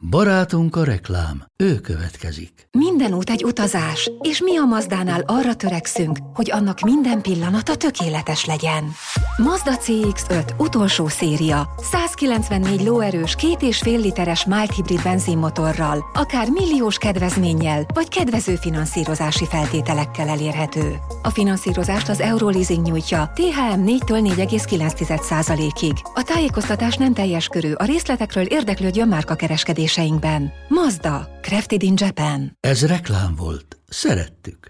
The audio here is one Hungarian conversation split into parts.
Barátunk a reklám, ő következik. Minden út egy utazás, és mi a Mazdánál arra törekszünk, hogy annak minden pillanata tökéletes legyen. Mazda CX-5 utolsó széria, 194 lóerős, 2,5 literes mild hibrid benzinmotorral, akár milliós kedvezménnyel, vagy kedvező finanszírozási feltételekkel elérhető. A finanszírozást az Euroleasing nyújtja, THM 4-től 4,9%-ig. A tájékoztatás nem teljes körű, a részletekről érdeklődjön márkakereskedéseinkben. Mazda, crafted in Japan. Ez reklám volt. Szerettük.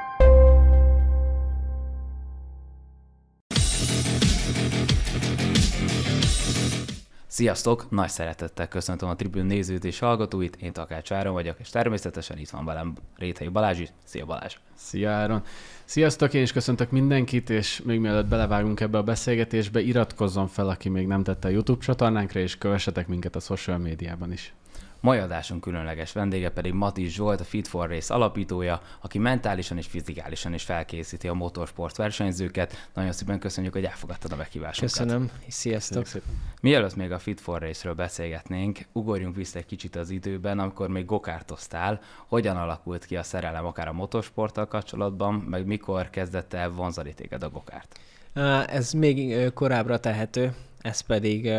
Sziasztok! Nagy szeretettel köszöntöm a Tribün nézőt és hallgatóit, én Takács Áron vagyok, és természetesen itt van velem Réthei Balázs is. Szia Balázs! Szia Áron! Sziasztok, én is köszöntök mindenkit, és még mielőtt belevágunk ebbe a beszélgetésbe, iratkozzon fel, aki még nem tette a YouTube csatornánkra, és kövessetek minket a social médiában is. Mai adásunk különleges vendége pedig Matisz Zsolt, a Fit for Race alapítója, aki mentálisan és fizikálisan is felkészíti a motorsport versenyzőket. Nagyon szépen köszönjük, hogy elfogadtad a meghívásunkat. Köszönöm, sziasztok! Mielőtt még a Fit for Race-ről beszélgetnénk, ugorjunk vissza egy kicsit az időben, amikor még gokártoztál. Hogyan alakult ki a szerelem akár a motorsporttal kapcsolatban, meg mikor kezdett el vonzani téged a gokárt? Ez még korábbra tehető, ez pedig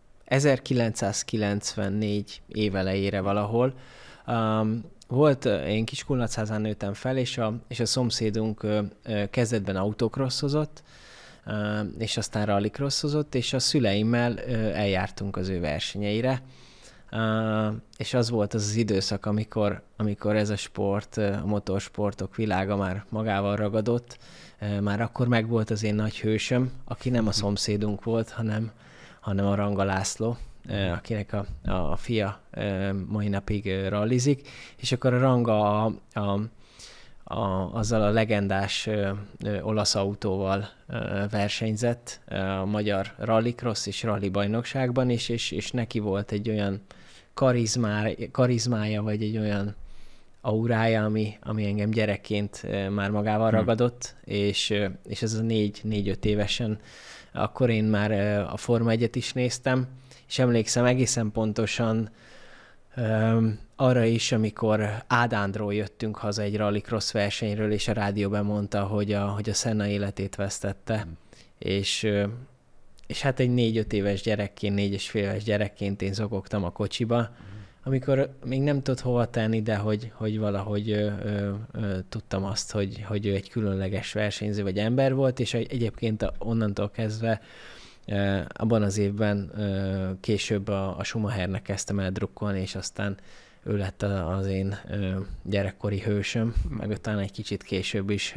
1994 év elejére valahol. Én Kiskunlachházán nőttem fel, és a szomszédunk kezdetben autocrossozott, és aztán rallycrossozott, és a szüleimmel eljártunk az ő versenyeire. És az volt az időszak, amikor ez a sport, a motorsportok világa már magával ragadott. Már akkor megvolt az én nagy hősöm, aki nem a szomszédunk volt, hanem a Ranga László, akinek a fia mai napig rallizik, és akkor a Ranga azzal a legendás olasz autóval versenyzett a magyar rallycross és rally bajnokságban is, és neki volt egy olyan karizmája, vagy egy olyan aurája, ami engem gyerekként már magával ragadott, és ez a 4-5 évesen, akkor én már a Forma 1-et is néztem, és emlékszem egészen pontosan arra is, amikor Ádándról jöttünk haza egy rallycross versenyről, és a rádióban mondta, hogy a Senna életét vesztette, és hát egy 4-5 éves gyerekként, 4,5 éves gyerekként én zokogtam a kocsiba, amikor még nem tudott hova tenni, de hogy valahogy tudtam azt, hogy ő egy különleges versenyző vagy ember volt, és egyébként onnantól kezdve abban az évben később a Schumachernek kezdtem el drukkolni, és aztán ő lett az én gyerekkori hősöm, meg utána egy kicsit később is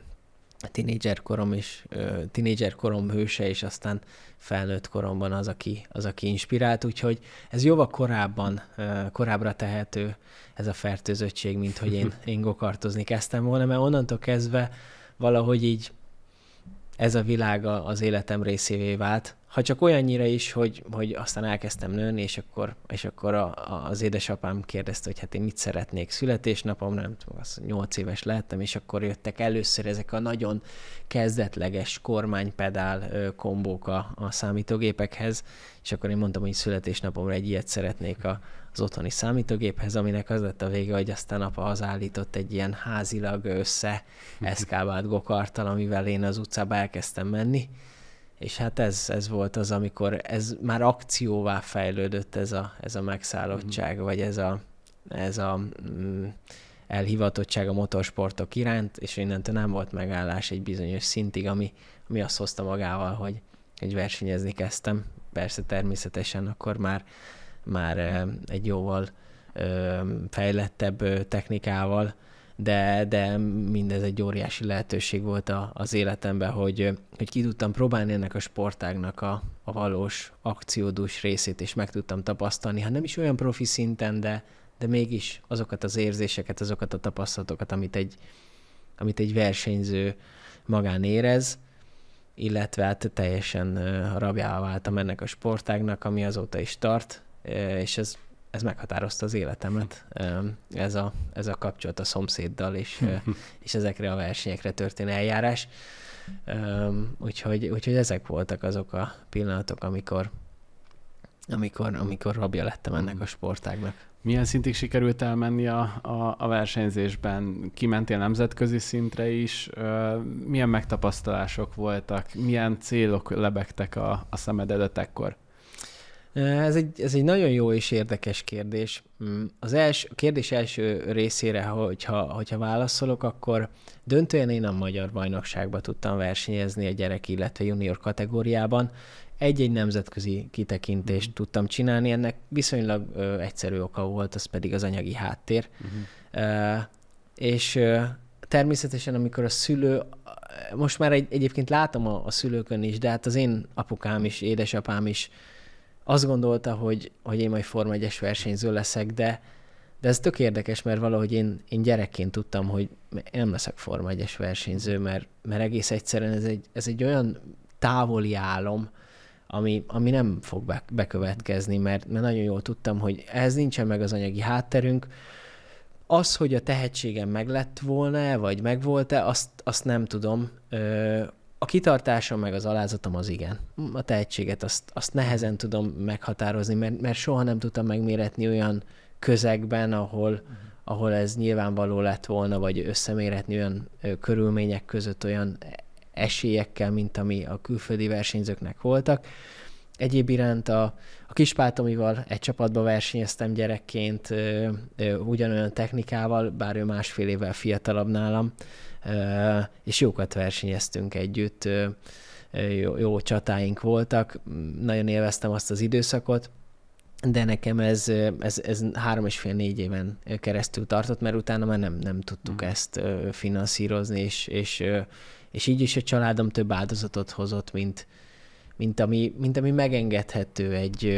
tínédzser korom hőse, és aztán felnőtt koromban az, aki inspirált, úgyhogy ez jóval korábbra tehető ez a fertőzöttség, mint hogy én gokartozni kezdtem volna, mert onnantól kezdve valahogy így ez a világ az életem részévé vált. Ha csak olyannyira is, hogy aztán elkezdtem nőni, és akkor az édesapám kérdezte, hogy hát én mit szeretnék születésnapom, nem tudom, 8 éves lettem, és akkor jöttek először ezek a nagyon kezdetleges kormánypedál kombók a számítógépekhez, és akkor én mondtam, hogy születésnapomra egy ilyet szeretnék az otthoni számítógéphez, aminek az lett a vége, hogy aztán apa hazállított egy ilyen házilag eszkábált gokarttal, amivel én az utcába elkezdtem menni. És hát ez volt az, amikor ez már akcióvá fejlődött, ez a megszállottság, vagy ez a elhivatottság a motorsportok iránt, és innentől nem volt megállás egy bizonyos szintig, ami azt hozta magával, hogy versenyezni kezdtem. Persze természetesen akkor már egy jóval fejlettebb technikával, de mindez egy óriási lehetőség volt az életemben, hogy ki tudtam próbálni ennek a sportágnak a valós akciódús részét, és meg tudtam tapasztalni, ha nem is olyan profi szinten, de mégis azokat az érzéseket, azokat a tapasztalatokat, amit egy versenyző magán érez, illetve hát teljesen rabjává váltam ennek a sportágnak, ami azóta is tart, és ez meghatározta az életemet, ez a kapcsolat a szomszéddal, és ezekre a versenyekre történő eljárás. Úgyhogy ezek voltak azok a pillanatok, amikor amikor rabja lettem ennek a sportágnak. Milyen szintig sikerült elmenni a versenyzésben? Kimentél nemzetközi szintre is? Milyen megtapasztalások voltak? Milyen célok lebegtek a szemed előtt ekkor? Ez egy nagyon jó és érdekes kérdés. A kérdés első részére, hogyha válaszolok, akkor döntően én a magyar bajnokságban tudtam versenyezni a gyerek, illetve junior kategóriában. Egy-egy nemzetközi kitekintést tudtam csinálni, ennek viszonylag egyszerű oka volt, az pedig az anyagi háttér. És természetesen, amikor a szülő, most már egyébként látom a szülőkön is, de hát az én apukám is, édesapám is azt gondolta, hogy én majd Forma 1-es versenyző leszek, de ez tök érdekes, mert valahogy én gyerekként tudtam, hogy én nem leszek Forma 1-es versenyző, mert egész egyszerűen ez egy olyan távoli álom, ami nem fog bekövetkezni, mert nagyon jól tudtam, hogy ehhez nincsen meg az anyagi hátterünk. Az, hogy a tehetségem meg lett volna, vagy megvolt-e, azt nem tudom. A kitartásom meg az alázatom az igen. A tehetséget azt nehezen tudom meghatározni, mert soha nem tudtam megméretni olyan közegben, ahol ez nyilvánvaló lett volna, vagy összemérhetni olyan körülmények között olyan esélyekkel, mint ami a külföldi versenyzőknek voltak. Egyéb iránt a Kispátomival egy csapatba versenyeztem gyerekként, ugyanolyan technikával, bár ő 1,5 évvel fiatalabb nálam, és jókat versenyeztünk együtt, jó csatáink voltak, nagyon élveztem azt az időszakot, de nekem ez 3,5-4 éven keresztül tartott, mert utána már nem tudtuk ezt finanszírozni, és így is a családom több áldozatot hozott, mint ami megengedhető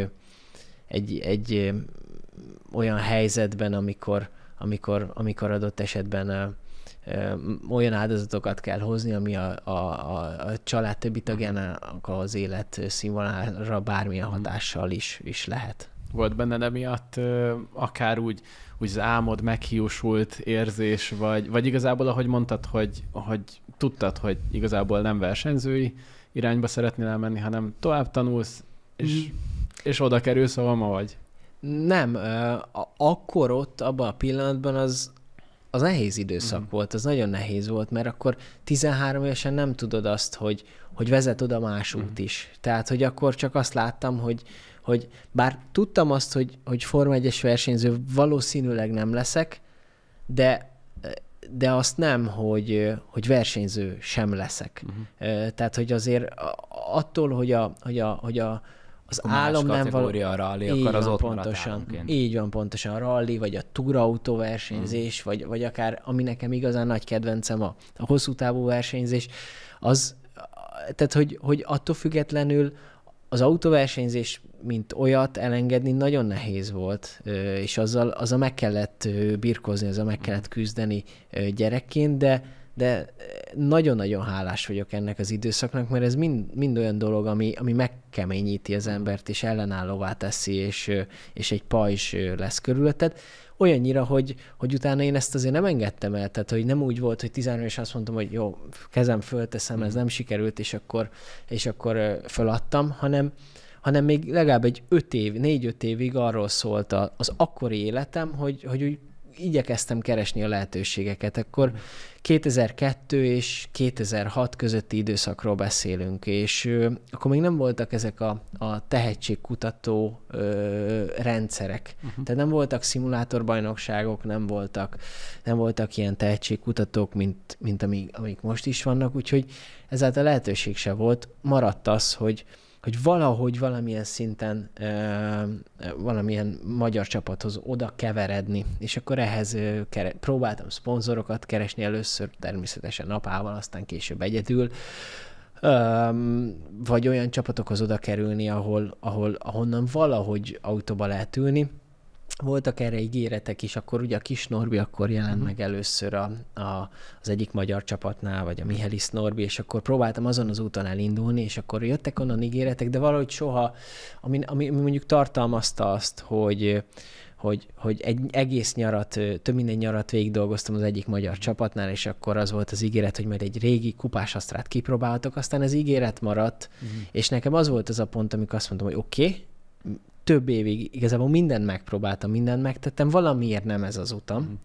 egy olyan helyzetben, amikor adott esetben olyan áldozatokat kell hozni, ami a család többi tagjának az élet színvonalára bármilyen hatással is lehet. Volt benned emiatt akár úgy az álmod meghiúsult érzés, vagy igazából, ahogy mondtad, hogy tudtad, hogy igazából nem versenyzői irányba szeretnél elmenni, hanem tovább tanulsz, és oda kerülsz, ahol ma vagy? Nem, akkor ott, abban a pillanatban az nehéz időszak volt, az nagyon nehéz volt, mert akkor 13 évesen nem tudod azt, hogy vezet oda más út is. Tehát, hogy akkor csak azt láttam, hogy bár tudtam azt, hogy Forma 1-es versenyző valószínűleg nem leszek, de azt nem, hogy versenyző sem leszek. Tehát, hogy azért attól, hogy az álom nem való... a rally, akkor az ott pontosan. Így van, pontosan. A rally, vagy a túrautó versenyzés, vagy akár, ami nekem igazán nagy kedvencem, a hosszú távú versenyzés, tehát, hogy attól függetlenül az autóversenyzés, mint olyat elengedni nagyon nehéz volt, és azzal meg kellett birkózni, azzal meg kellett küzdeni gyerekként, de nagyon-nagyon hálás vagyok ennek az időszaknak, mert ez mind olyan dolog, ami megkeményíti az embert, és ellenállóvá teszi, és egy pajzs lesz körülötted. Olyannyira, hogy utána én ezt azért nem engedtem el, tehát hogy nem úgy volt, hogy 13 és azt mondtam, hogy jó, kezem fölteszem, ez nem sikerült, és akkor föladtam, hanem még legalább egy 4-5 évig arról szólt az akkori életem, hogy úgy igyekeztem keresni a lehetőségeket. Akkor 2002 és 2006 közötti időszakról beszélünk, és akkor még nem voltak ezek a tehetségkutató rendszerek. Tehát nem voltak szimulátorbajnokságok, nem voltak ilyen tehetségkutatók, mint amik most is vannak, úgyhogy ezáltal lehetőség se volt. Maradt az, hogy valahogy valamilyen szinten valamilyen magyar csapathoz oda keveredni, és akkor ehhez próbáltam szponzorokat keresni először, természetesen apával, aztán később egyedül, vagy olyan csapatokhoz oda kerülni, ahonnan valahogy autóba lehet ülni. Voltak erre ígéretek is, akkor ugye a Kis Norbi akkor jelent meg először az egyik magyar csapatnál, vagy a Michelis Norbi, és akkor próbáltam azon az úton elindulni, és akkor jöttek onnan ígéretek, de valahogy soha, ami mondjuk tartalmazta azt, hogy egy egész nyarat, több minden nyarat végig dolgoztam az egyik magyar csapatnál, és akkor az volt az ígéret, hogy majd egy régi kupás asztrát kipróbáltok, aztán az ígéret maradt, és nekem az volt az a pont, amikor azt mondtam, hogy oké, több évig igazából mindent megpróbáltam, mindent megtettem, valamiért nem ez az utam.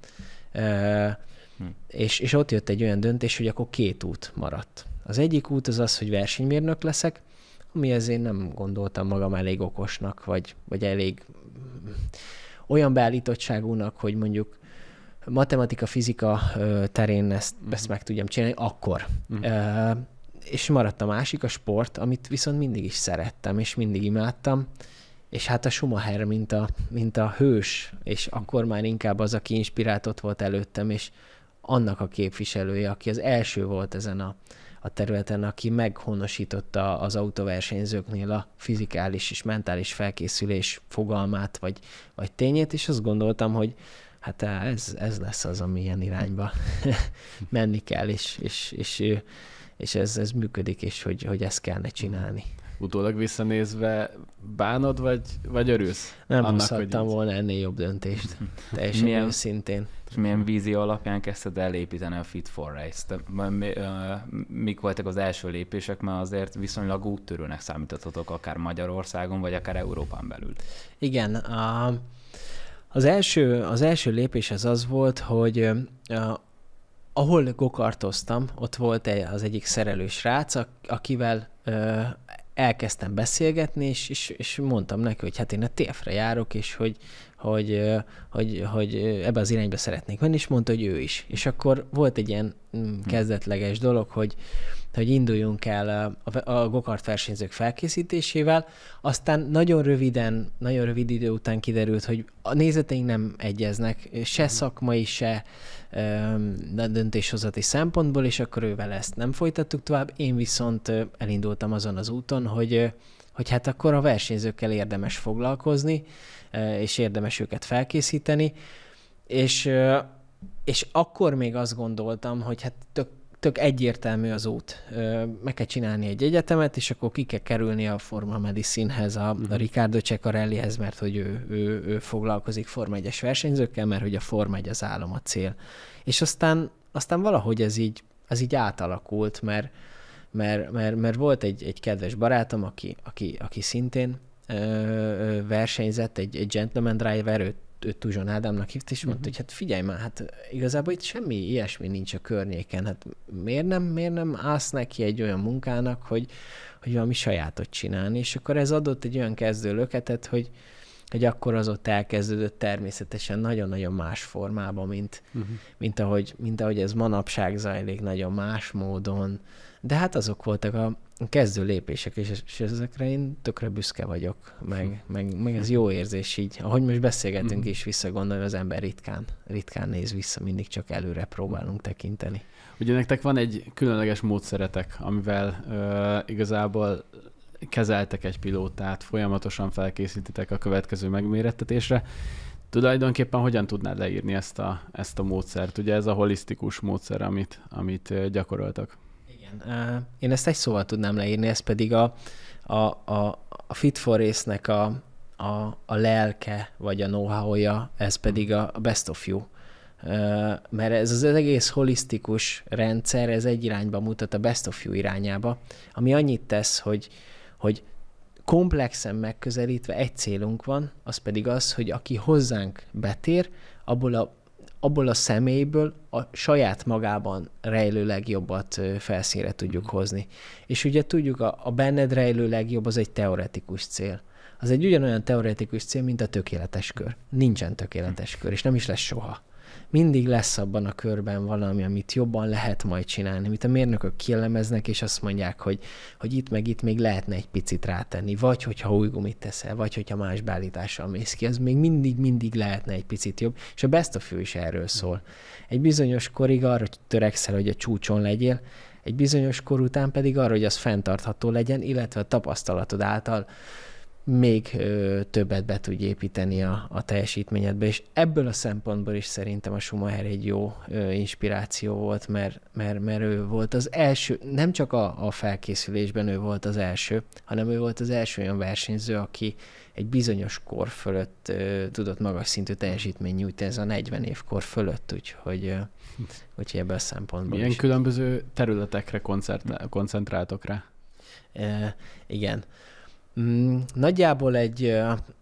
És ott jött egy olyan döntés, hogy akkor 2 út maradt. Az egyik út az, hogy versenymérnök leszek, ami ezért nem gondoltam magam elég okosnak, vagy elég olyan beállítottságúnak, hogy mondjuk matematika, fizika terén ezt meg tudjam csinálni, akkor. És maradt a másik, a sport, amit viszont mindig is szerettem, és mindig imádtam, és hát a Schumacher, mint a hős, és akkor már inkább az, aki inspirált ott volt előttem, és annak a képviselője, aki az első volt ezen a területen, aki meghonosította az autóversenyzőknél a fizikális és mentális felkészülés fogalmát, vagy tényét, és azt gondoltam, hogy hát ez lesz az, ami ilyen irányba menni kell, és ez működik, és hogy ezt kellene csinálni. Utólag visszanézve bánod, vagy örülsz? Nem hozhattam volna ennél jobb döntést. Teljesen őszintén. És milyen vízió alapján kezdted el építeni a Fit for Race-t? Mik voltak az első lépések, mert azért viszonylag úttörőnek számítatotok akár Magyarországon, vagy akár Európán belül. Igen. Az első lépés az volt, hogy ahol gokartoztam, ott volt az egyik szerelős srác, akivel elkezdtem beszélgetni, és mondtam neki, hogy hát én a TF-re járok, és hogy ebbe az irányba szeretnék menni, és mondta, hogy ő is. És akkor volt egy ilyen kezdetleges dolog, hogy induljunk el a gokart versenyzők felkészítésével, aztán nagyon rövid idő után kiderült, hogy a nézeteink nem egyeznek, se szakmai, se döntéshozati szempontból, és akkor ővel ezt nem folytattuk tovább. Én viszont elindultam azon az úton, hogy hát akkor a versenyzőkkel érdemes foglalkozni, és érdemes őket felkészíteni, és akkor még azt gondoltam, hogy hát tök egyértelmű az út. Meg kell csinálni egy egyetemet, és akkor ki kell kerülni a Forma Medicine-hez, a Riccardo Ceccarellihez, mert hogy ő foglalkozik Forma 1-es versenyzőkkel, mert hogy a Forma 1 az álom, a cél. És aztán valahogy ez így átalakult, mert volt egy kedves barátom, aki szintén versenyzett, egy gentleman driver, őt Tuzson Ádámnak hívt, és mondta, hogy hát figyelj már, hát igazából itt semmi ilyesmi nincs a környéken, hát miért nem állsz neki egy olyan munkának, hogy valami sajátot csinálni, és akkor ez adott egy olyan kezdő löketet, hogy akkor az ott elkezdődött természetesen nagyon-nagyon más formában, mint ahogy ez manapság zajlik, nagyon más módon, de hát azok voltak a kezdő lépések, és ezekre én tökre büszke vagyok, meg ez jó érzés így. Ahogy most beszélgetünk is visszagondolni, az ember ritkán néz vissza, mindig csak előre próbálunk tekinteni. Ugye nektek van egy különleges módszeretek, amivel igazából kezeltek egy pilótát, folyamatosan felkészítitek a következő megmérettetésre. Tulajdonképpen hogyan tudnád leírni ezt a módszert? Ugye ez a holisztikus módszer, amit gyakoroltak. Igen. Én ezt egy szóval tudnám leírni, ez pedig a Fit for Race-nek a lelke, vagy a know-how-ja, ez pedig a best of you. Mert ez az egész holisztikus rendszer, ez egy irányba mutat, a best of you irányába, ami annyit tesz, hogy komplexen megközelítve egy célunk van, az pedig az, hogy aki hozzánk betér, abból a személyből a saját magában rejlő legjobbat felszínre tudjuk hozni. És ugye tudjuk, a benned rejlő legjobb az egy teoretikus cél. Az egy ugyanolyan teoretikus cél, mint a tökéletes kör. Nincsen tökéletes kör, és nem is lesz soha. Mindig lesz abban a körben valami, amit jobban lehet majd csinálni, amit a mérnökök kielemeznek, és azt mondják, hogy itt még lehetne egy picit rátenni, vagy hogyha új gumit teszel, vagy hogyha más beállítással mész ki, az még mindig lehetne egy picit jobb, és a best of you is erről szól. Egy bizonyos korig arra törekszel, hogy a csúcson legyél, egy bizonyos kor után pedig arra, hogy az fenntartható legyen, illetve a tapasztalatod által még többet be tudj építeni a teljesítményedbe, és ebből a szempontból is szerintem a Schumacher egy jó inspiráció volt, mert ő volt az első, nem csak a felkészülésben ő volt az első, hanem ő volt az első olyan versenyző, aki egy bizonyos kor fölött tudott magas szintű teljesítmény nyújtani, ez a 40 év kor fölött, úgyhogy ebből a szempontból milyen is. különböző területekre koncentráltok rá? Igen. Nagyjából egy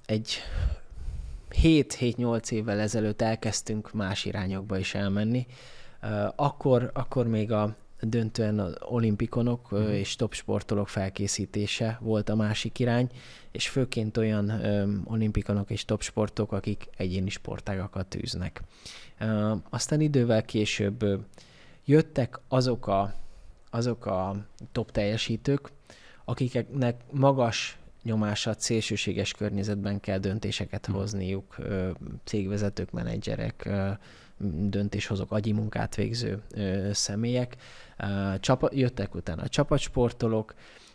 7-8 évvel ezelőtt elkezdtünk más irányokba is elmenni. Akkor még a döntően az olimpikonok és top sportolók felkészítése volt a másik irány, és főként olyan olimpikonok és top sportok, akik egyéni sportágakat tűznek. Aztán idővel később jöttek azok a top teljesítők, akiknek magas nyomásat, szélsőséges környezetben kell döntéseket hozniuk, cégvezetők, menedzserek, döntéshozók, agyi munkát végző személyek. Jöttek utána a csapatsportolók,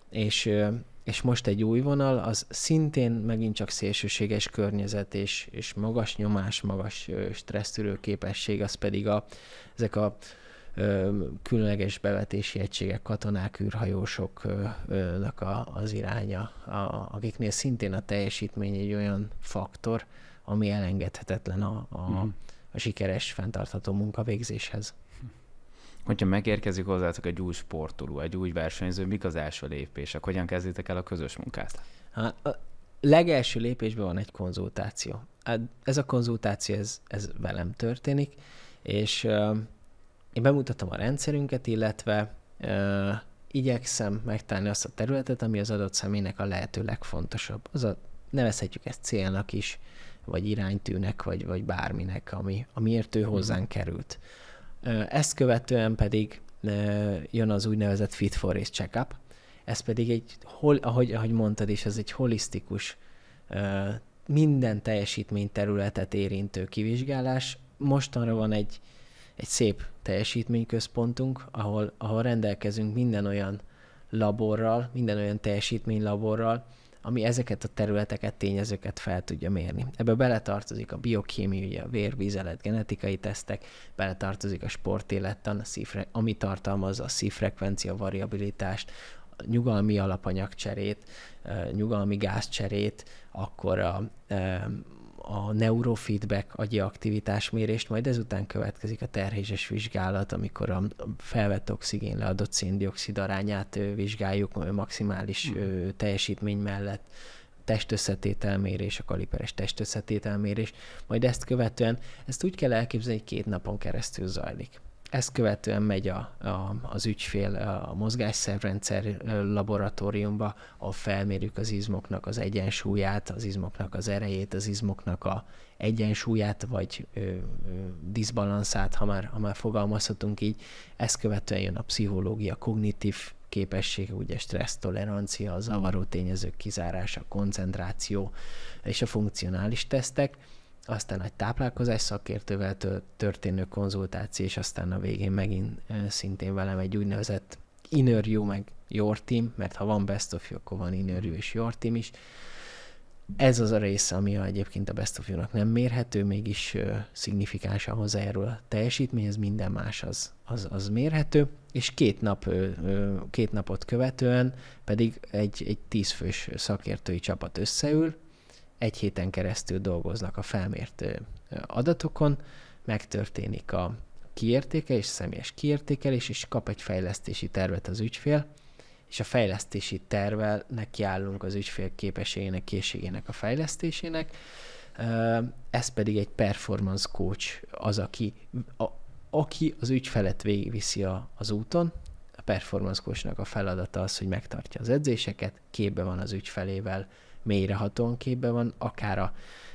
és most egy új vonal, az szintén megint csak szélsőséges környezet és magas nyomás, magas stressztűrő képesség, az pedig ezek a különleges bevetési egységek, katonák, űrhajósoknak az iránya, akiknél szintén a teljesítmény egy olyan faktor, ami elengedhetetlen a sikeres, fenntartható munkavégzéshez. Hogyha megérkezik hozzátok egy új sportoló, egy új versenyző, mik az első lépések? Hogyan kezditek el a közös munkát? A legelső lépésben van egy konzultáció. Ez a konzultáció, ez velem történik, és én bemutatom a rendszerünket, illetve igyekszem megtalálni azt a területet, ami az adott személynek a lehető legfontosabb. Nevezhetjük ezt célnak is, vagy iránytűnek, vagy bárminek, amiért ő hozzánk került. Ezt követően pedig jön az úgynevezett Fit for Race Checkup. Ez pedig ahogy mondtad is, ez egy holisztikus, minden teljesítményterületet érintő kivizsgálás. Mostanra van egy szép teljesítményközpontunk, ahol rendelkezünk minden olyan laborral, minden olyan teljesítménylaborral, ami ezeket a területeket, tényezőket fel tudja mérni. Ebbe beletartozik a biokémia, ugye a vér, vízelet, genetikai tesztek, beletartozik a sportélettan, ami tartalmazza a szívfrekvencia variabilitást, a nyugalmi alapanyagcserét, nyugalmi gázcserét, akkor a neurofeedback, agyi aktivitásmérést, majd ezután következik a terhéses vizsgálat, amikor a felvett oxigén, leadott széndioxid arányát vizsgáljuk maximális teljesítmény mellett, testösszetételmérés, a kaliperes testösszetételmérés, majd ezt követően, ezt úgy kell elképzelni, hogy 2 napon keresztül zajlik. Ezt követően megy az ügyfél a mozgásszervrendszer laboratóriumba, ahol felmérjük az izmoknak az egyensúlyát, az izmoknak az erejét, az izmoknak a egyensúlyát, vagy diszbalanszát, ha már fogalmazhatunk így. Ezt követően jön a pszichológia, kognitív képessége, ugye stressztolerancia, a zavaró tényezők kizárása, koncentráció és a funkcionális tesztek. Aztán egy táplálkozás szakértővel történő konzultáció, és aztán a végén megint szintén velem egy úgynevezett inner you, meg your team, mert ha van best of you, akkor van inner you és your team is. Ez az a része, ami egyébként a best of you-nak nem mérhető, mégis szignifikánsan hozzájárul a teljesítményhez, minden más az mérhető, és 2 napot követően pedig egy 10 fős szakértői csapat összeül, 1 héten keresztül dolgoznak a felmért adatokon, megtörténik a kiértékelés, személyes kiértékelés, és kap egy fejlesztési tervet az ügyfél, és a fejlesztési tervvel nekiállunk az ügyfél képességének, készségének a fejlesztésének. Ez pedig egy performance coach az, aki az ügyfelet végigviszi az úton. A performance coachnak a feladata az, hogy megtartja az edzéseket, képbe van az ügyfelével, mélyrehatóan képbe van, akár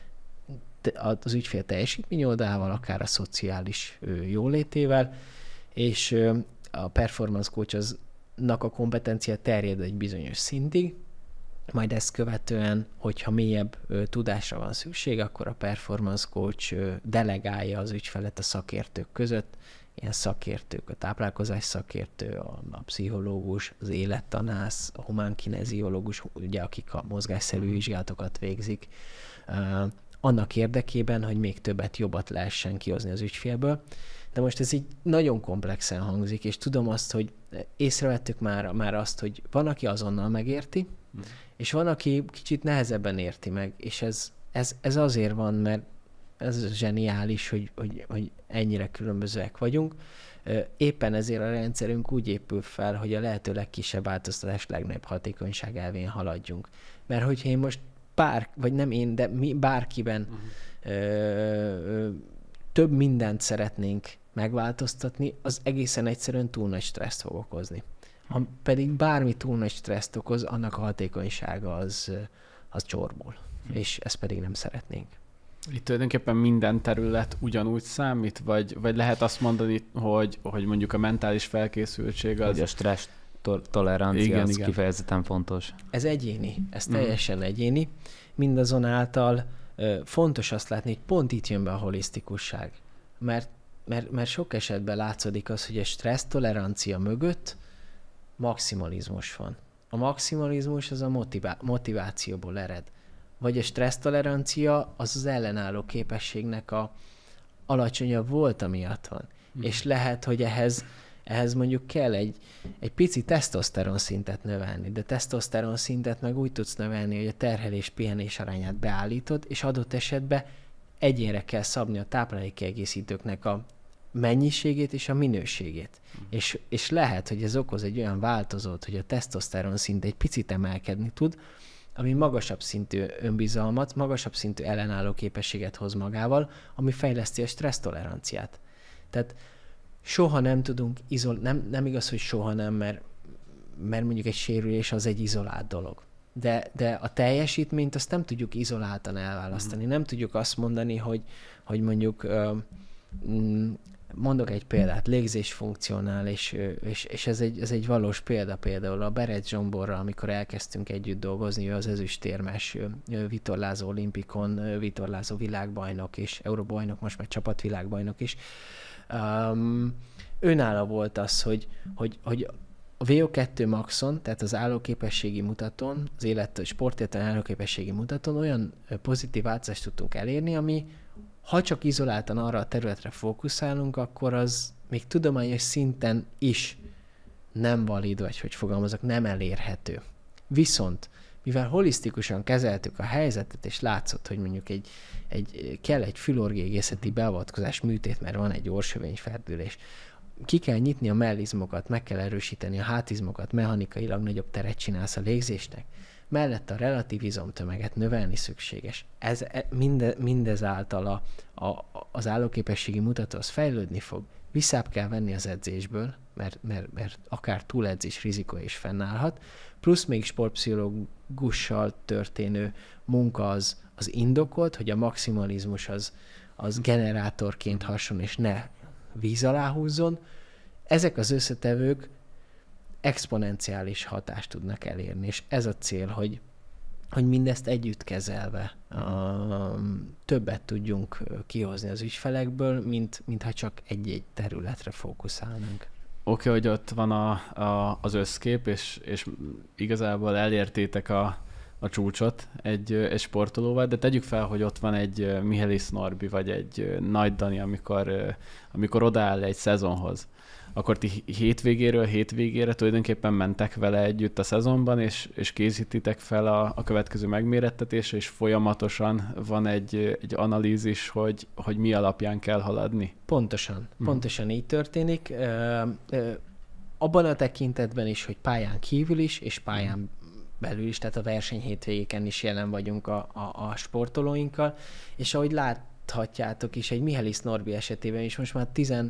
az ügyfél teljesítmény oldalával, akár a szociális jólétével, és a performance coachnak a kompetencia terjed egy bizonyos szintig, majd ezt követően, hogyha mélyebb tudásra van szükség, akkor a performance coach delegálja az ügyfelet a szakértők között, ilyen szakértők, a táplálkozás szakértő, a pszichológus, az élettanász, a humánkineziológus, ugye, akik a mozgásszerű vizsgálatokat végzik, annak érdekében, hogy még többet, jobbat lehessen kihozni az ügyfélből. De most ez így nagyon komplexen hangzik, és tudom azt, hogy észrevettük már azt, hogy van, aki azonnal megérti, és van, aki kicsit nehezebben érti meg, és ez azért van, mert ez zseniális, hogy ennyire különbözőek vagyunk. Éppen ezért a rendszerünk úgy épül fel, hogy a lehető legkisebb változtatás legnagyobb hatékonyság elvén haladjunk. Mert hogyha én most vagy nem én, de mi bárkiben több mindent szeretnénk megváltoztatni, az egészen egyszerűen túl nagy stresszt fog okozni. Ha pedig bármi túl nagy stresszt okoz, annak a hatékonysága az csorbul. És ezt pedig nem szeretnénk. Itt tulajdonképpen minden terület ugyanúgy számít, vagy lehet azt mondani, hogy mondjuk a mentális felkészültség az... Hogy a stressz tolerancia az kifejezetten fontos. Ez egyéni, ez teljesen egyéni. Mindazonáltal fontos azt látni, hogy pont itt jön be a holisztikusság. Mert sok esetben látszódik az, hogy a stressz tolerancia mögött maximalizmus van. A maximalizmus az a motivációból ered. Vagy a stressztolerancia az ellenálló képességnek a alacsonyabb volta miatt van. És lehet, hogy ehhez mondjuk kell egy pici tesztoszteron szintet növelni, de tesztoszteron szintet meg úgy tudsz növelni, hogy a terhelés-pihenés arányát beállítod, és adott esetben egyénre kell szabni a táplálékkiegészítőknek a mennyiségét és a minőségét. És lehet, hogy ez okoz egy olyan változót, hogy a tesztoszteron szint egy picit emelkedni tud, ami magasabb szintű önbizalmat, magasabb szintű ellenálló képességet hoz magával, ami fejleszti a stressztoleranciát. Tehát soha nem tudunk nem igaz, hogy soha nem, mert mondjuk egy sérülés az egy izolált dolog. De a teljesítményt azt nem tudjuk izoláltan elválasztani. Nem tudjuk azt mondani, hogy mondjuk mondok egy példát, légzésfunkcionál, és ez egy valós példa például a Berec Zsomborral, amikor elkezdtünk együtt dolgozni, ő az ezüstérmes vitorlázó olimpikon, vitorlázó világbajnok és euróbajnok, most már csapatvilágbajnok is. Őnála volt az, hogy a VO2 maxon, tehát az állóképességi mutatón, az sportértelmi állóképességi mutatón olyan pozitív változást tudtunk elérni, ami ha csak izoláltan arra a területre fókuszálunk, akkor az még tudományos szinten is nem valid, vagy hogy fogalmazok, nem elérhető. Viszont, mivel holisztikusan kezeltük a helyzetet, és látszott, hogy mondjuk kell egy fülorgégészeti beavatkozás műtét, mert van egy orrsövényferdülés, ki kell nyitni a mellizmokat, meg kell erősíteni a hátizmokat, mechanikailag nagyobb teret csinálsz a légzésnek, mellett a relatív izomtömeget növelni szükséges. Mindezáltal az állóképességi mutató az fejlődni fog. Visszább kell venni az edzésből, mert akár túledzés rizikó is fennállhat, plusz még sportpszichológussal történő munka az indokolt, hogy a maximalizmus az generátorként hasson, és ne víz alá húzzon. Ezek az összetevők exponenciális hatást tudnak elérni, és ez a cél, hogy mindezt együtt kezelve többet tudjunk kihozni az ügyfelekből, mintha csak egy-egy területre fókuszálnánk. Oké, hogy ott van az összkép, és igazából elértétek a csúcsot egy sportolóval, de tegyük fel, hogy ott van egy Mihális Norbi, vagy egy Nagy Dani, amikor odaáll egy szezonhoz. Akkor ti hétvégéről hétvégére tulajdonképpen mentek vele együtt a szezonban, és készítitek fel a következő megmérettetésre, és folyamatosan van egy analízis, hogy mi alapján kell haladni. Pontosan így történik. Abban a tekintetben is, hogy pályán kívül is, és pályán belül is, tehát a verseny-hétvégéken is jelen vagyunk a sportolóinkkal, és ahogy láthatjátok is, egy Mihális Norbi esetében is most már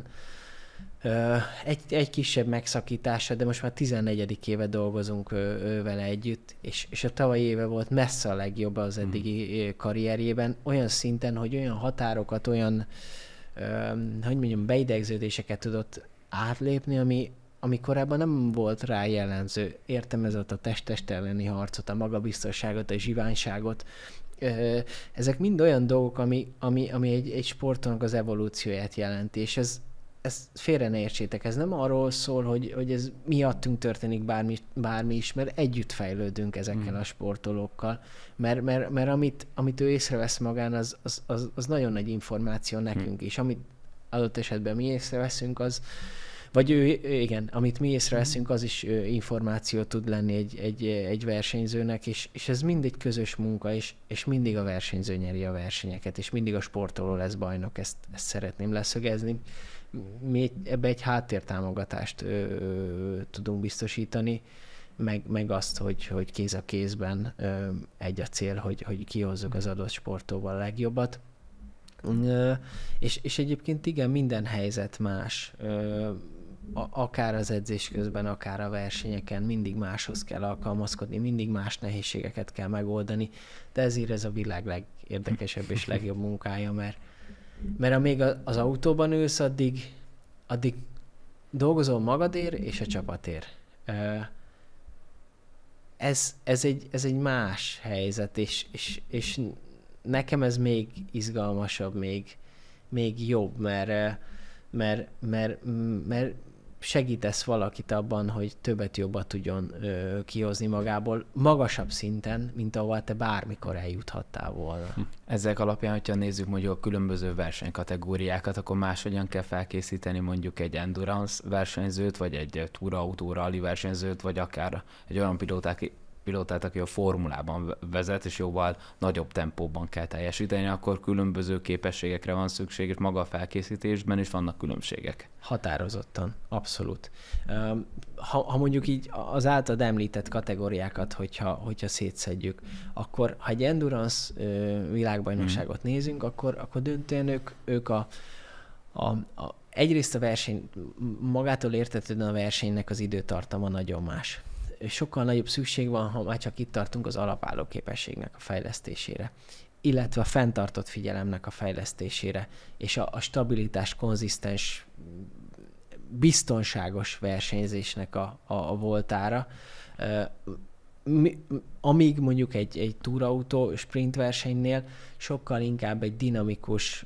egy kisebb megszakítása, de most már 14. éve dolgozunk vele együtt, és a tavalyi éve volt messze a legjobb az eddigi karrierjében, olyan szinten, hogy olyan határokat, olyan beidegződéseket tudott átlépni, ami korábban nem volt rá jellemző. Értem, ez ott a test-test elleni harcot, a magabiztosságot, a zsiványságot. Ezek mind olyan dolgok, ami egy sportnak az evolúcióját jelenti, és ezt félre ne értsétek, ez nem arról szól, hogy ez miattunk történik bármi is, mert együtt fejlődünk ezekkel a sportolókkal, mert amit ő észrevesz magán, az nagyon nagy információ nekünk is. Amit adott esetben mi észreveszünk, amit mi észreveszünk, az is információ tud lenni egy versenyzőnek, és ez mindig közös munka, és mindig a versenyző nyeri a versenyeket, és mindig a sportoló lesz bajnok, ezt szeretném leszögezni. Mi ebbe egy háttértámogatást tudunk biztosítani, meg azt, hogy kéz a kézben egy a cél, hogy kihozzuk az adott sportóval a legjobbat. És egyébként igen, minden helyzet más. Akár az edzés közben, akár a versenyeken mindig máshoz kell alkalmazkodni, mindig más nehézségeket kell megoldani, de ezért ez a világ legérdekesebb és legjobb munkája, mert amíg az autóban ülsz, addig dolgozol magadért és a csapatért. Ez egy más helyzet, és nekem ez még izgalmasabb, még jobb, mert segítesz valakit abban, hogy többet jobban tudjon kihozni magából, magasabb szinten, mint ahol te bármikor eljuthattál volna. Ezek alapján, hogyha nézzük mondjuk a különböző versenykategóriákat, akkor máshogyan kell felkészíteni mondjuk egy endurance versenyzőt, vagy egy túrautó rally versenyzőt, vagy akár egy olyan pilótát, aki a formulában vezet, és jóval nagyobb tempóban kell teljesíteni, akkor különböző képességekre van szükség, és maga a felkészítésben is vannak különbségek. Határozottan, abszolút. Ha mondjuk így az általad említett kategóriákat, hogyha szétszedjük, akkor ha egy endurance világbajnokságot nézünk, akkor döntően ők egyrészt a verseny, magától értetődően a versenynek az időtartama nagyon más. Sokkal nagyobb szükség van, ha már csak itt tartunk, az alapálló képességnek a fejlesztésére, illetve a fenntartott figyelemnek a fejlesztésére, és a stabilitás, konzisztens, biztonságos versenyzésnek a voltára. Amíg mondjuk egy túrautó sprint versenynél sokkal inkább egy dinamikus,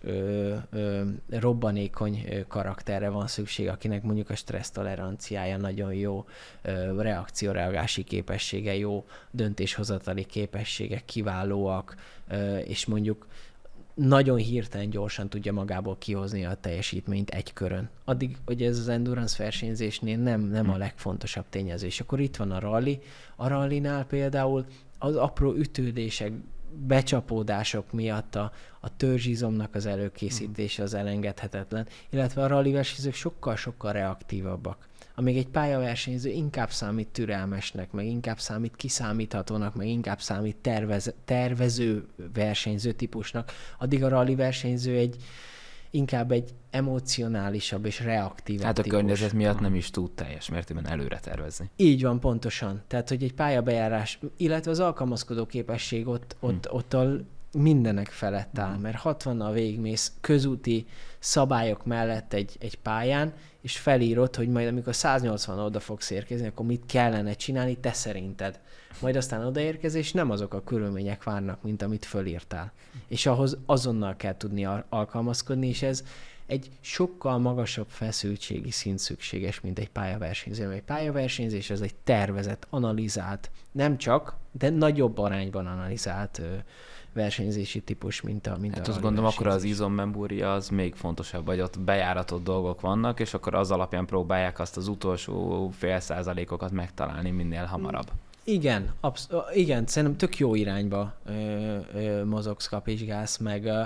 robbanékony karakterre van szükség, akinek mondjuk a stressz toleranciája nagyon jó, reakcióreagási képessége jó, döntéshozatali képességek kiválóak, és mondjuk nagyon hirtelen gyorsan tudja magából kihozni a teljesítményt egy körön. Addig, hogy ez az endurance versenyzésnél nem a legfontosabb tényező. És akkor itt van a rally. A rallynál például az apró ütődések, becsapódások miatt a törzsizomnak az előkészítése az elengedhetetlen, illetve a rally versenyzők sokkal-sokkal reaktívabbak. Amíg egy pályaversenyző inkább számít türelmesnek, meg inkább számít kiszámíthatónak, meg inkább számít tervező versenyző típusnak, addig a rally versenyző inkább egy emocionálisabb és reaktívabb Hát a típus. környezet miatt nem is tud teljes mértékben előre tervezni. Így van, pontosan. Tehát, hogy egy pályabejárás, illetve az alkalmazkodó képesség ott mindenek felett áll, mert 60-nal végigmész közúti szabályok mellett egy pályán, és felírod, hogy majd amikor 180 oda fogsz érkezni, akkor mit kellene csinálni te szerinted. Majd aztán odaérkezés nem azok a körülmények várnak, mint amit fölírtál. És ahhoz azonnal kell tudni alkalmazkodni, és ez egy sokkal magasabb feszültségi szint szükséges, mint egy pályaversenyző. Egy pályaversenyzés az egy tervezett, analizált, nem csak, de nagyobb arányban analizált versenyzési típus, mint a Hát azt gondolom, akkor az izommemória az még fontosabb, vagy ott bejáratott dolgok vannak, és akkor az alapján próbálják azt az utolsó fél százalékokat megtalálni minél hamarabb. Igen, igen, szerintem tök jó irányba mozogsz, kapizsgálsz,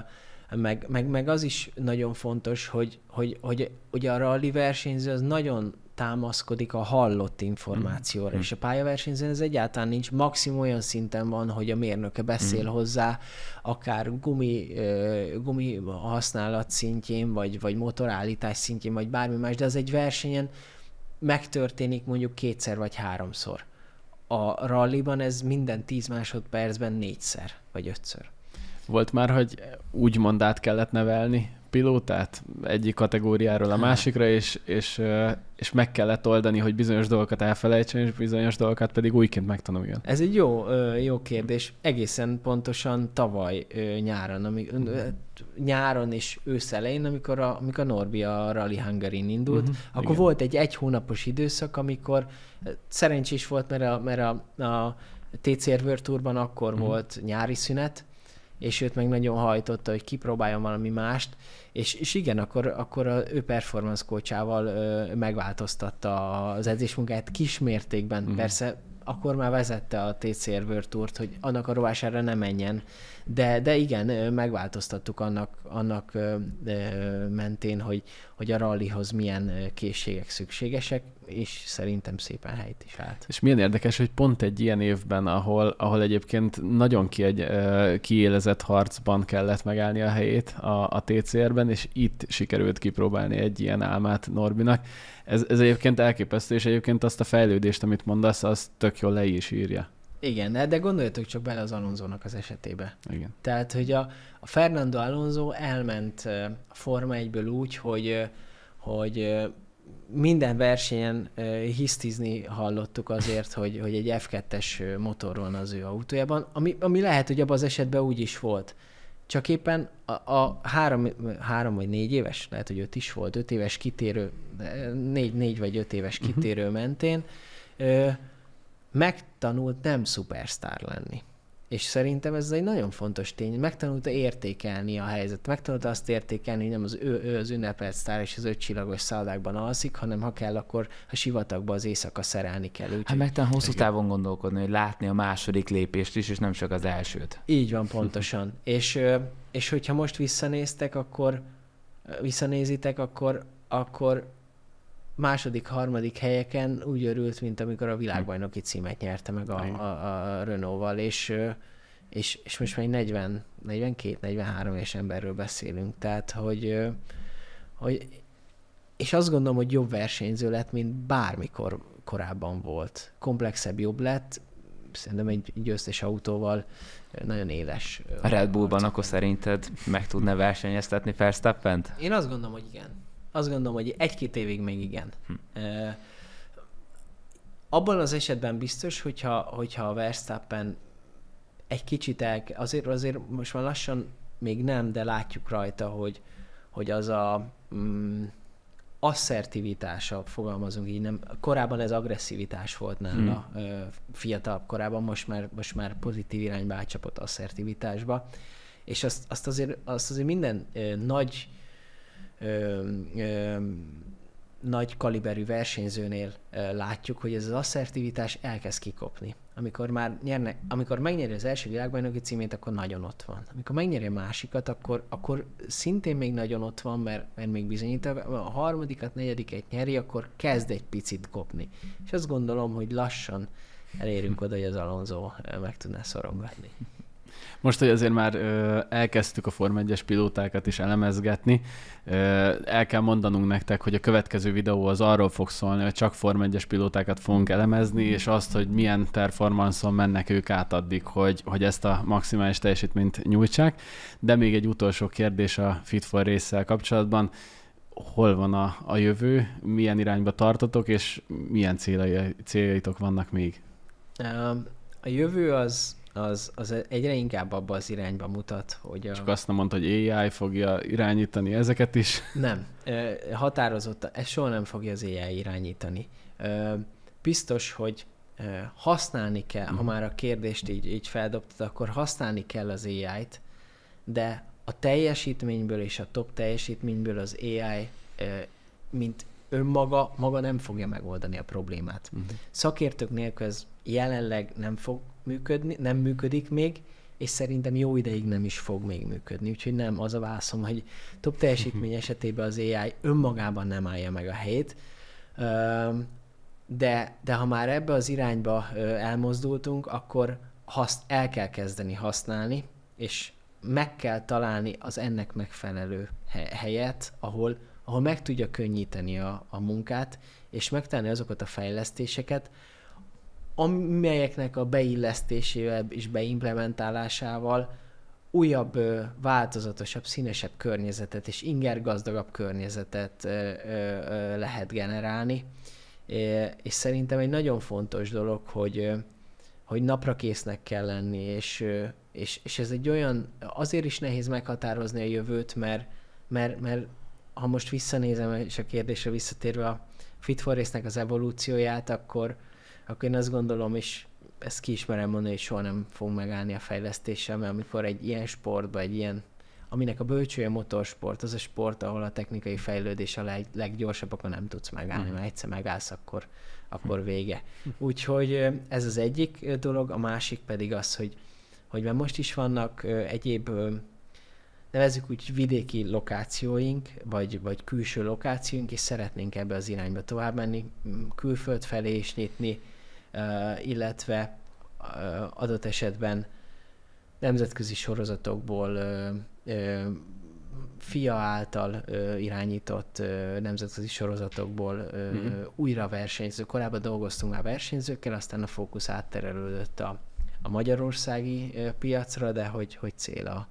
meg az is nagyon fontos, hogy a rally versenyző az nagyon támaszkodik a hallott információra, és a pályaversenyzőn ez egyáltalán nincs. Maximum olyan szinten van, hogy a mérnöke beszél hozzá, akár gumi használat szintjén, vagy motorállítás szintjén, vagy bármi más, de az egy versenyen megtörténik mondjuk 2-szer vagy 3-szor. A rallyban ez minden 10 másodpercben 4-szer, vagy 5-ször. Volt már, hogy úgymond át kellett nevelni pilótát egyik kategóriáról a másikra, és meg kellett oldani, hogy bizonyos dolgokat elfelejtsen, és bizonyos dolgokat pedig újként megtanuljon. Ez egy jó kérdés. Egészen pontosan tavaly nyáron és ősz elején, amikor Norbi a Rally Hungarin indult, akkor igen. Volt egy hónapos időszak, amikor szerencsés volt, mert a TCR World Tourban akkor volt nyári szünet, és őt meg nagyon hajtotta, hogy kipróbáljon valami mást, és igen, akkor az ő performance coachával megváltoztatta az edzésmunkáját kismértékben. Persze akkor már vezette a TCR World Tourt, hogy annak a rovására ne menjen, de igen, megváltoztattuk annak mentén, hogy a rallyhoz milyen készségek szükségesek, és szerintem szépen helyt is állt. És milyen érdekes, hogy pont egy ilyen évben, ahol egyébként nagyon kiélezett harcban kellett megállni a helyét a TCR-ben, és itt sikerült kipróbálni egy ilyen álmát Norbinak. Ez egyébként elképesztő, és egyébként azt a fejlődést, amit mondasz, az tök jól le is írja. Igen, de gondoljatok csak bele az Alonsónak az esetébe. Igen. Tehát, hogy a Fernando Alonso elment a Forma 1-ből úgy, hogy minden versenyen hisztizni hallottuk azért, hogy egy F2-es motor van az ő autójában, ami lehet, hogy abban az esetben úgy is volt. Csak éppen a 3 vagy 4 éves, lehet, hogy 5 is volt, 5 éves kitérő, 4 vagy 5 éves kitérő mentén megtanult nem szupersztár lenni. És szerintem ez egy nagyon fontos tény. Megtanulta értékelni a helyzetet. Megtanulta azt értékelni, hogy nem ő az ünnepelt sztár és az 5 csillagos szállákban alszik, hanem ha kell, akkor a sivatagba az éjszaka szerelni kell. Hát megtanul hosszú távon gondolkodni, hogy látni a második lépést is, és nem csak az elsőt. Így van, pontosan. És hogyha most visszanézitek, akkor második, harmadik helyeken úgy örült, mint amikor a világbajnoki címet nyerte meg a Renault-val, és most már 42-43 éves emberről beszélünk. Tehát, hogy és azt gondolom, hogy jobb versenyző lett, mint bármikor korábban volt. Komplexebb, jobb lett, szerintem egy győztes autóval nagyon éles. A Red Bullban akkor szerinted meg tudna versenyeztetni Verstappent? Én azt gondolom, hogy igen. Azt gondolom, hogy 1-2 évig még igen. Abban az esetben biztos, hogyha a Verstappen egy kicsit azért most már lassan még nem, de látjuk rajta, hogy az a asszertivitása, fogalmazunk így, nem. Korábban ez agresszivitás volt nála fiatalabb korában, most már pozitív irányba átcsapott asszertivitásba. És azt azért minden nagy kaliberű versenyzőnél látjuk, hogy ez az asszertivitás elkezd kikopni. Amikor megnyeri az első világbajnoki címét, akkor nagyon ott van. Amikor megnyeri a másikat, akkor szintén még nagyon ott van, mert még bizonyít. A harmadikat, negyediket nyeri, akkor kezd egy picit kopni. És azt gondolom, hogy lassan elérünk oda, hogy az Alonso meg tudná szorongatni. Most, hogy azért már elkezdtük a Forma 1-es pilótákat is elemezgetni, el kell mondanunk nektek, hogy a következő videó az arról fog szólni, hogy csak Forma 1-es pilótákat fogunk elemezni, és azt, hogy milyen performanszon mennek ők át addig, hogy ezt a maximális teljesítményt nyújtsák. De még egy utolsó kérdés a Fit for Race-szel kapcsolatban. Hol van a jövő, milyen irányba tartotok, és milyen céljaitok vannak még? A jövő az egyre inkább abba az irányba mutat, hogy Csak azt nem mondta, hogy AI fogja irányítani ezeket is? Nem. Határozottan, ez soha nem fogja az AI irányítani. Biztos, hogy használni kell, ha már a kérdést így feldobtad, akkor használni kell az AI-t, de a teljesítményből és a top teljesítményből az AI, mint önmaga nem fogja megoldani a problémát. Szakértők nélkül ez jelenleg nem fog működni, nem működik még, és szerintem jó ideig nem is fog még működni. Úgyhogy nem, az a válaszom, hogy top teljesítmény esetében az AI önmagában nem állja meg a helyét, de ha már ebbe az irányba elmozdultunk, akkor el kell kezdeni használni, és meg kell találni az ennek megfelelő helyet, ahol meg tudja könnyíteni a munkát, és megtalálni azokat a fejlesztéseket, amelyeknek a beillesztésével és beimplementálásával újabb, változatosabb, színesebb környezetet és ingergazdagabb környezetet lehet generálni. És szerintem egy nagyon fontos dolog, hogy naprakésznek kell lenni, és ez egy olyan, azért is nehéz meghatározni a jövőt, mert ha most visszanézem, és a kérdésre visszatérve a Fit for Race-nek az evolúcióját, akkor én azt gondolom, és ezt ki ismerem mondani, hogy soha nem fog megállni a fejlesztéssel, mert amikor egy ilyen sportban, aminek a bölcsője a motorsport, az a sport, ahol a technikai fejlődés a leggyorsabb, akkor nem tudsz megállni, mert egyszer megállsz, akkor vége. Úgyhogy ez az egyik dolog, a másik pedig az, hogy már most is vannak egyéb nevezzük úgy vidéki lokációink, vagy külső lokációink, és szeretnénk ebbe az irányba tovább menni, külföld felé is nyitni, illetve adott esetben nemzetközi sorozatokból FIA által irányított nemzetközi sorozatokból újra versenyző. Korábban dolgoztunk már versenyzőkkel, aztán a fókusz átterelődött a magyarországi piacra, de hogy cél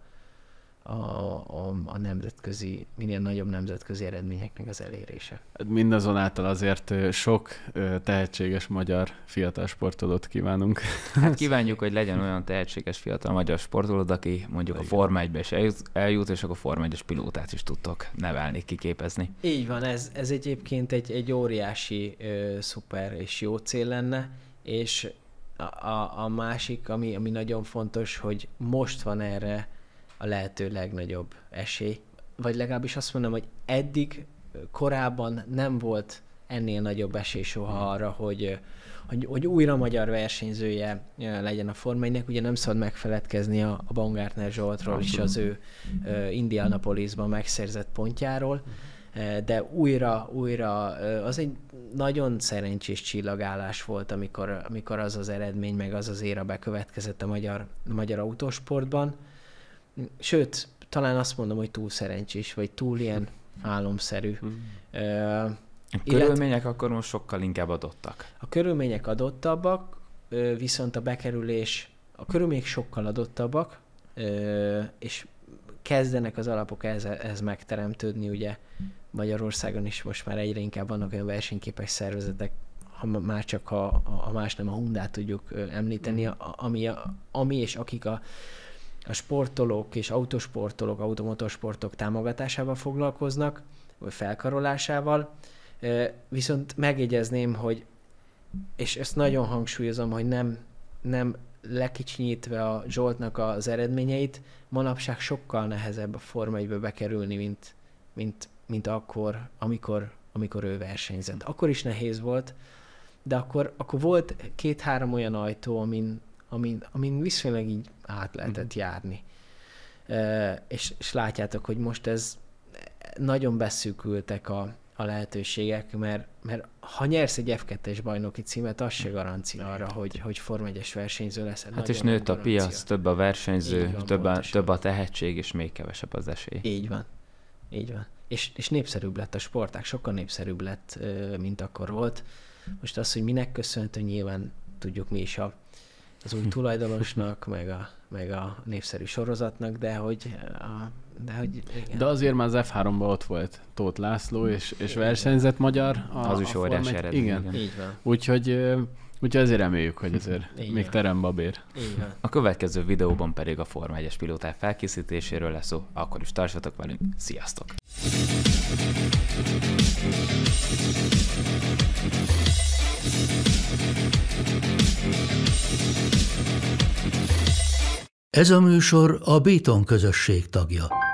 a nemzetközi, minél nagyobb nemzetközi eredményeknek az elérése. Mindazonáltal azért sok tehetséges magyar fiatal sportolót kívánunk. Hát kívánjuk, hogy legyen olyan tehetséges fiatal magyar sportolód, aki mondjuk a Forma 1-be is eljut, és akkor Forma 1-es pilótát is tudtok nevelni, kiképezni. Így van, ez egyébként egy óriási szuper és jó cél lenne, és a másik, ami nagyon fontos, hogy most van erre a lehető legnagyobb esély, vagy legalábbis azt mondom, hogy eddig korábban nem volt ennél nagyobb esély soha arra, hogy újra magyar versenyzője legyen a Forma 1-nek. Ugye nem szabad megfeledkezni a Baumgartner Zsoltról is, az ő Indianapolisban megszerzett pontjáról, de újra az egy nagyon szerencsés csillagállás volt, amikor az az eredmény, meg az az éra bekövetkezett a magyar autósportban. Sőt, talán azt mondom, hogy túl szerencsés, vagy túl ilyen álomszerű. A körülmények akkor most sokkal inkább adottak. A körülmények adottabbak, viszont a körülmények sokkal adottabbak, és kezdenek az alapok ez megteremtődni, ugye Magyarországon is most már egyre inkább vannak olyan versenyképes szervezetek, már csak ha más nem a Hyundát tudjuk említeni, ami és akik a sportolók és autosportolók, automotorsportok támogatásával foglalkoznak, vagy felkarolásával. Viszont megjegyezném, hogy, és ezt nagyon hangsúlyozom, hogy nem lekicsinyítve a Zsoltnak az eredményeit, manapság sokkal nehezebb a Forma 1-be bekerülni, mint akkor, amikor ő versenyzett. Akkor is nehéz volt, de akkor volt 2-3 olyan ajtó, amin viszonylag így át lehetett járni. És látjátok, hogy most ez nagyon beszűkültek a lehetőségek, mert ha nyersz egy F2-es bajnoki címet, az se garancia arra, hogy Forma 1-es versenyző lesz. Hát és nőtt a piac, több a versenyző, több a tehetség, és még kevesebb az esély. Így van. És népszerűbb lett a sportág, sokkal népszerűbb lett, mint akkor volt. Most az, hogy minek köszönhető, nyilván tudjuk mi is az új tulajdonosnak, meg a népszerű sorozatnak, de hogy igen. De azért már az F3-ban ott volt Tóth László, és versenyzett magyar. Az is óriási eredmény. Igen. Így van. Úgyhogy azért reméljük, hogy azért még terembabér. A következő videóban pedig a Forma 1-es pilóták felkészítéséről lesz szó, akkor is tartsatok velünk. Sziasztok! Ez a műsor a Béton közösség tagja.